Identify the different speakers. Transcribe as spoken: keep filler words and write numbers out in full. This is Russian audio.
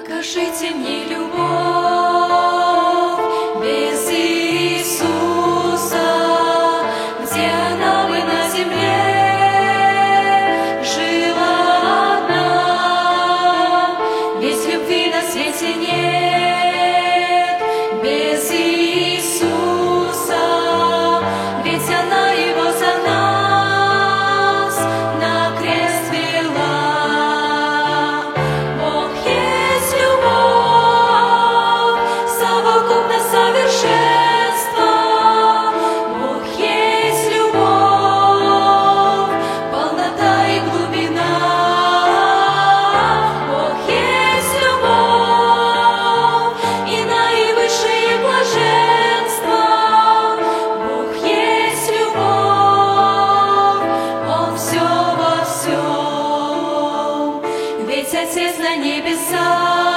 Speaker 1: Покажите мне любовь без Иисуса, где она бы на земле жила одна, ведь любви на свете нет без Иисуса, ведь она его за нас на крест вела. Бог есть любовь, совокупность совершенства. Бог есть любовь, полнота и глубина. Бог есть любовь и наивысшее блаженство. Бог есть любовь, Он все во всем, ведь Отец на небесах